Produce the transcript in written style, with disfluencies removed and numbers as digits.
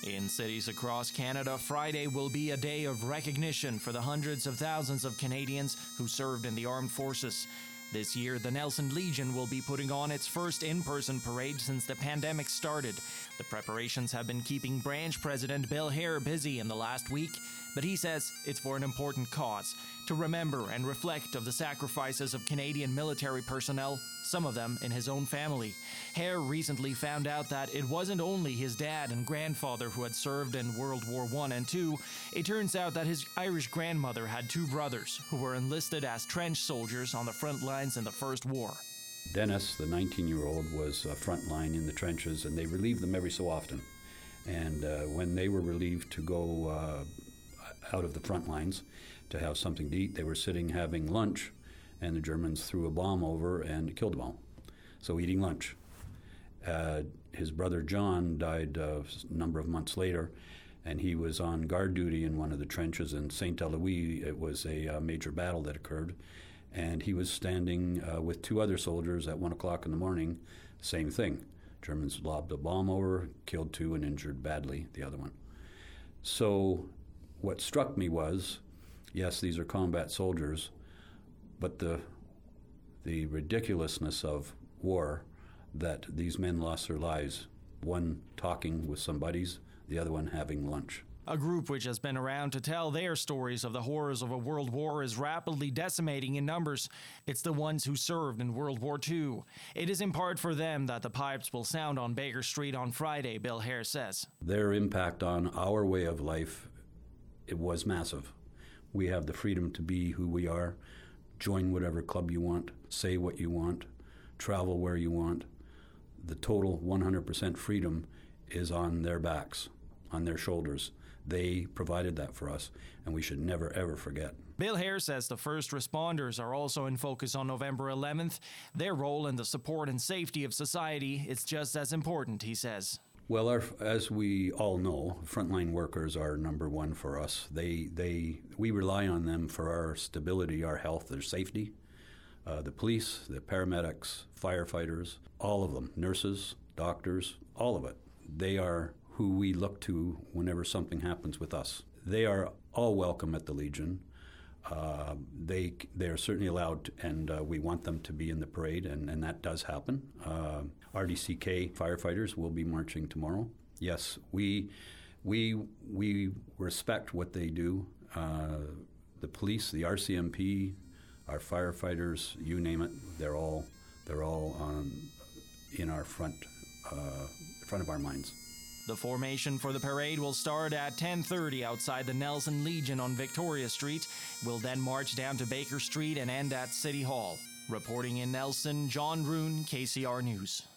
In cities across Canada, Friday will be a day of recognition for the hundreds of thousands of Canadians who served in the armed forces. This year, the Nelson Legion will be putting on its first in-person parade since the pandemic started. The preparations have been keeping branch president Bill Hare busy in the last week, but he says it's for an important cause, to remember and reflect of the sacrifices of Canadian military personnel, some of them in his own family. Hare recently found out that it wasn't only his dad and grandfather who had served in World War I and II. It turns out that his Irish grandmother had two brothers who were enlisted as trench soldiers on the front lines in the First War. Dennis, the 19-year-old, was frontline in the trenches, and they relieved them every so often. And when they were relieved to go out of the front lines to have something to eat, they were sitting having lunch, and the Germans threw a bomb over and killed them all. So eating lunch. His brother John died a number of months later, and he was on guard duty in one of the trenches in St. Eloise. It was a major battle that occurred, and he was standing with two other soldiers at 1 o'clock in the morning, same thing. Germans lobbed a bomb over, killed two and injured badly the other one. So what struck me was, yes, these are combat soldiers, but the ridiculousness of war, that these men lost their lives, one talking with some buddies, the other one having lunch. A group which has been around to tell their stories of the horrors of a world war is rapidly decimating in numbers. It's the ones who served in World War II. It is in part for them that the pipes will sound on Baker Street on Friday, Bill Hare says. Their impact on our way of life, it was massive. We have the freedom to be who we are, join whatever club you want, say what you want, travel where you want. The total 100% freedom is on their backs, on their shoulders. They provided that for us, and we should never, ever forget. Bill Hare says the first responders are also in focus on November 11th. Their role in the support and safety of society is just as important, he says. Well, as we all know, frontline workers are number one for us. We rely on them for our stability, our health, their safety. The police, the paramedics, firefighters, all of them, nurses, doctors, all of it. They are who we look to whenever something happens with us. They are all welcome at the Legion. They are certainly allowed, and we want them to be in the parade, and that does happen. RDCK firefighters will be marching tomorrow. Yes, we respect what they do. The police, the RCMP, our firefighters, you name it, they're all in our front of our minds. The formation for the parade will start at 10:30 outside the Nelson Legion on Victoria Street. We'll then march down to Baker Street and end at City Hall. Reporting in Nelson, John Roon, KCR News.